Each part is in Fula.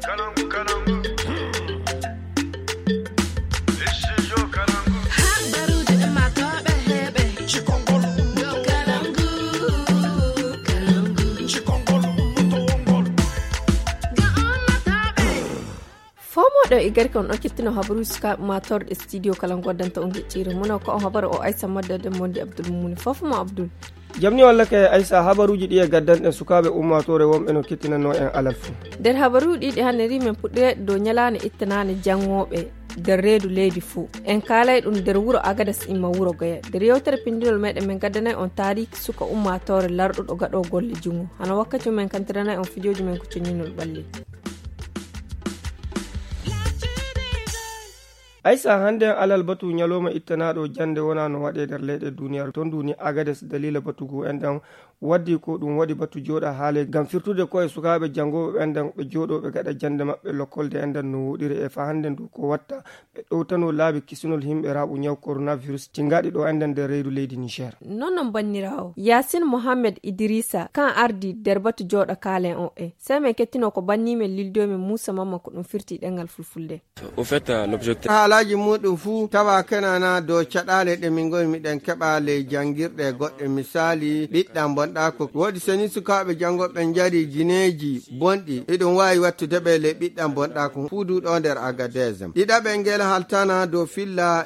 do igarka on okkitino habaru ska mator studio kalango danta on giccire muno ko habaru o Aisha madda de Mondi Abdul Muni fofmo Abdul jamni walla kay Aisha habaruji di gaddan en sukabe ummatore wombe no kittinano en alalfu der habaru di haneri men pudde do nyalane ittanane jangobe der redu leydi fu en kalay dum der wuro Agadas imma wuro Gaya der yewtere pindol meden men gaddana on tarik suka ummatore lardo do gado golle jungo hana wakkati men kantirana on fijoji men ko cinninol balli Aisha hande alal batu nyaloma ittanado jande wona no wade der leyde duniyar ton duni Agades dalila batugo endan waddi ko dum wadi batu joda haale gam firtude ko e sukabe jangobe endan be jodobe gada jande mabbe lokolde endan no wodire e fa hande du ko watta be dowtano laabi kisunol himbe rabu nyaw coronavirus tingadi do endan der reedu leydi Niger nonon bannirawo Yasin Mohammed Idrissa kan ardi der batu joda kalen o e seme kettino ko bannime lildomi Musa Mamma ko dum firti dengal fulfulde au fait l'objectif halaji mudum fu tawa kanana do cadale de min goy miden keba le jangirde godde misali biddam bonda ko wodi seni sukabe jangobe njari jineji bondi idon wayi wattude be le biddam bonda ko fudu do der Agadez didabe ngel haltana do filla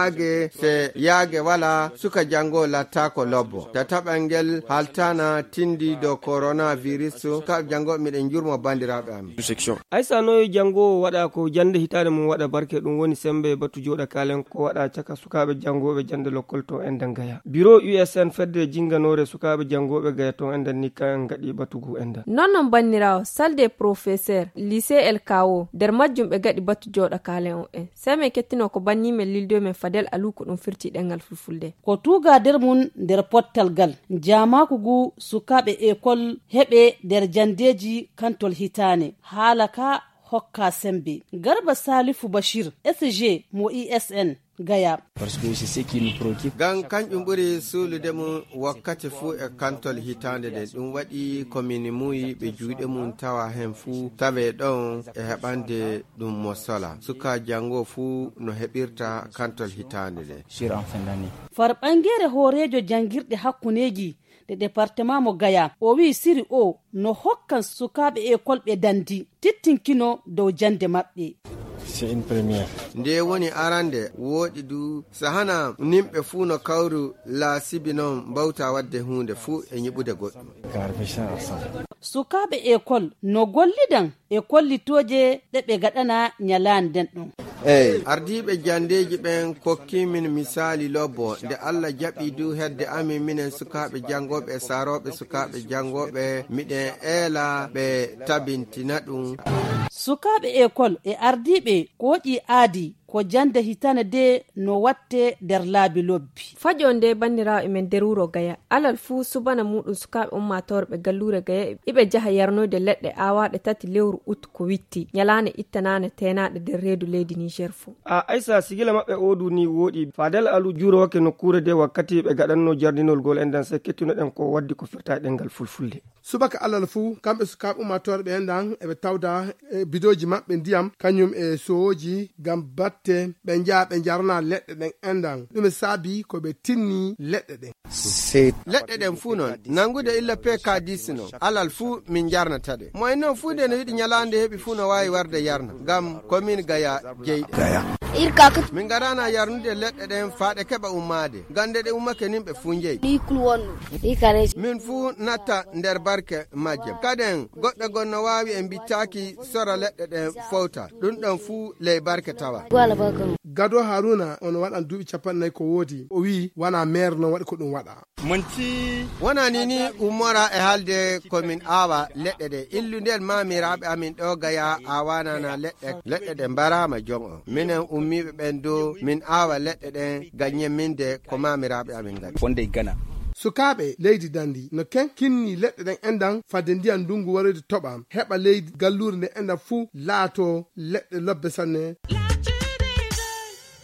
yage wala suka jango latta ko lobbo tata ngel haltana tindi do coronavirus ka jango miden jurmo bandirabe am Aisha no jango wada ko jande hitade mum wada barke dum woni sembe batu joda kalen ko wada caka sukabe jangobe jande lokol to endan Gaya biro USN fedde jinganore sukabe jangobe Gaya to endan nikan gadi batugo endan nonon bannirawo salde professeur lycée El Kawo der majjum be gadi batu joda kalen o e seme kettino ko bannime lildo men Fadel Alu ko dum firti dengal fulfulde ko tuga der mun der pottal gal jama ko gu sukabe école hebe der jandeji kantol hitane halaka hokka sembe Garba Salifu Bashir SG mo ISN Gaya parce que c'est ce qui nous préoccupe gan kanjum buri sulude mu wakkati fu e kantol hitande de dum wadi commune muyi be juude mun tawa hen fu tabe don e hebande dum mosala suka jango fu no hebirta kantol hitande de sur en fin d'année far bangere horejo jangirde hakkuneji de département mo Gaya o wi siri o no hokkan sukabe école be dandi tittinkino dow jande mabbe c'est une première nde woni arande wodi du sahana nimbe fu no kawru la sibinon bawta wadde hunde fu e nyibude goddo sukabe école no gollidan école litoje de be gadana nyalan den dum ardibe jandeji ben kokki min misali lobbo nde Allah jabi du hedde ami minen sukabe jangobe e sarobe sukabe jangobe miden ela be tabintina dum sukabe école e ardibe koji adi ko jande hitane de no watte der laabi lobbi fajonde bandira e men deruro Gaya alal fu subana mudum sukabe ummatorbe gallure Gaya ibe jaha yarnode ledde awade tati lewru ut ko witti nyalane ittanane tenade der reedu leydi Niger fu Aisha sigila mabbe odu ni wodi Fadel Alu juro wake no kure de wakkati be gadanno jardinol gol endan sekketuno den ko waddi ko firta dengal fulfulde subaka alal fu kambe sukabe ummatorbe endan e be tawda bidoji mabbe ndiyam kanyum e sooji gam batte be jarna ledde den endan dum sabi ko be tinni ledde den ledde den fu non nangude illa pe ka disino alal fu min jarna tade moy non fu de no yidi nyalande hebi fu no wayi warde yarna gam commune Gaya jeyde irka min garana yarnude ledde den faade keba ummade gande de ummake nimbe fu njey di kulwon di kare min fu nata nder barke majje kaden goddo gonno wawi en bitaki sora ledde den fawta dun don fu le barke tawa Gado Haruna on wadan dubi capanay ko wodi o wi wana maire no wadi ko dum wada monti wana nini umora e halde commune awa ledde de illundel mamirabe amin do Gaya awana na ledde de barama jongo minen ummibe bendo min awa ledde de ganye minde ko mamirabe amin gadi fonde Gana sukabe leydi dandi no ken kinni ledde den endan fade ndiyan dungu warede toba heba leydi gallurde enda fu laato ledde lobbe sanne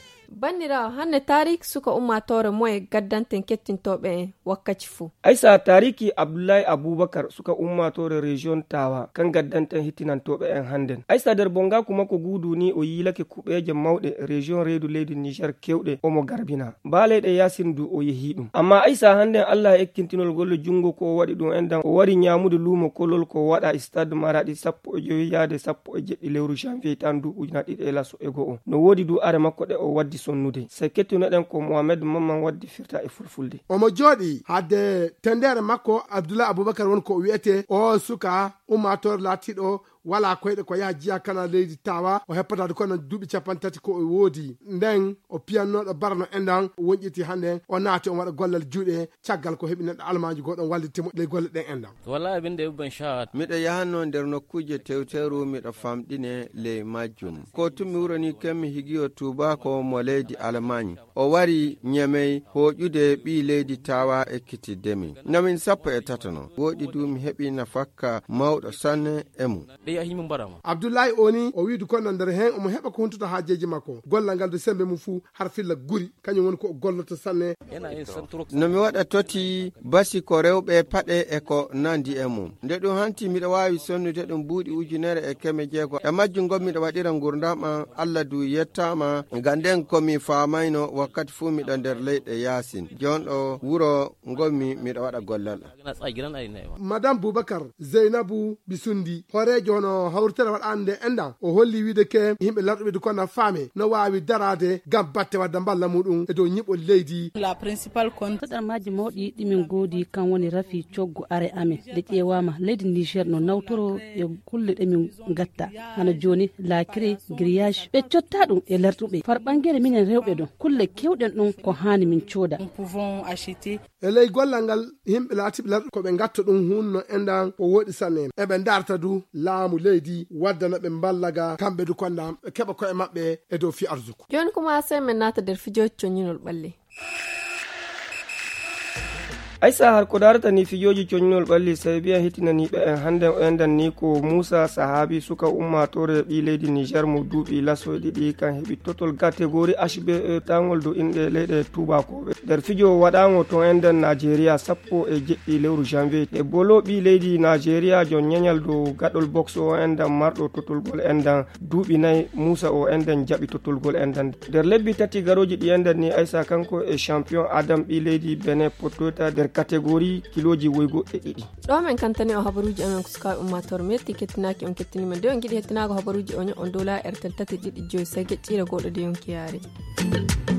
bannira hanne tarik suka ummatore moye gaddanten kettintoɓe wakkati fu aisa tariki abdullahi abubakar suka ummatore region tawa kan gaddanten hittinantoɓe en handen aisa der bonga kuma ko gudu ni o yilake kuɓeje mawɗe region reedu leydi niger kewɗe omo garbina baleyɗe yasindu o yehi ɗum amma aisa handen allah ekkintinol golle jungo ko waɗi ɗum endan o wari nyamude lumo kolol ko waɗa stade maradi 15 yaade 17 lewru janvier tan du ujunat ɗiɗi e laso ego o no wodi du are makko ɗe o waddi sonnude se kettunoɗen ko mohamed mamman waddi firta e fulfulde omo jooɗi hadde tendere makko abdoulahi aboubacar woni ko wiyete o suka ummatore laatiɗo wala koyɗe ko yaha jiya kana leydi tawa o heppatade kono duuɓi 30 ko o woodi nden o piyannoɗo barno endan o wonƴiti hande o naati on waɗa gollal juuɗe caggal ko heɓi neɗɗo almaji goɗon wallitimo ley golle ɗen endan wala binde ban sha miɗo yahanno nder nokkuje tewteru miɗo famɗine ley majjum ko tumi wuroni kemmi higiyo tuba ko mo leydi almagne o wari ñamey hoƴude ɓi leydi tawa ekkitiddemi namin 13 no woɗi du mi heɓi nafakka mawɗo sanne e mum abdoulahi oni o wiidu kono nder hen omo heɓa ko huntuta haajeji makko gollal ngal de sembe mum fuu har filla guri kañum woni ko golloto sanne nomi waɗa toti basi ko rewɓe paɗe e ko nandi e mum nde ɗum hanti miɗo wawi sonnude ɗum buuɗi ujunere e keme jeego e majjum gom miɗo waɗira gurdam allah du yettama ganden komi famayno wakkati fuu miɗo nder leyɗe yasin jonɗo wuro gommi miɗo waɗa gollal madame boubacar zeynabou bisundi horejo no hawritere waɗande endan o holli wiide ke yimɓe larɗuɓe konna faame no wawi darade gam batte wadda balla muɗum e dow ñiɓol leydi la principal kon taɗarmaji mawɗi ɗimin goodi kan woni rafi coggu are amen nde ƴewama leydi niger no nawtoro e kulle ɗemin gatta hana joni lakire grillage ɓe cotta ɗum e larɗuɓe far ɓangguere minen rewɓe ɗon kulle kewɗen ɗum ko hani min cooda e ley gollal ngal yimɓe laatiɓe larɗuɓe koɓe gatta ɗum hunno endan o woɗi sanne eɓe darta du laamu leydi waddana ɓe ballaga kamɓe du kondam keɓa koye maɓɓe e dow fi arsuku joni kuma sai men nata nder fijoji coñinol ɓalle aisa har ko darata ni fijoji coñinol ɓalli sai biya hittinaniɓe en hande o endan ni ko moussa sahabi suka ummatore ɓi leydi niger mo duuɓi laso ɗiɗi kan heɓi totol catégorie hbe tangol do inɗe leyɗe tubakoɓe nder fijo waɗamo to endan nigeria 17 lewru janvier e bolo ɓi leydi nigeria jon ñañal do gaɗol box o endan marɗo totolgol endan duuɓi nayyi moussa o endan jaɓi totolgol endan nder lebbi tati garoji ɗi endan ni aisa kanko e champion adam ɓi leydi benin pottoyta nder catégorie kiloji woygo e ɗiɗi ɗo men kantani o habaruji amen ko sukaɓe ummatore metti kettinaki on kettinima nde on giɗi hettinago habaruji on dola airtel 3 ɗiɗi joyi sai geccire goɗɗo de yonki yaare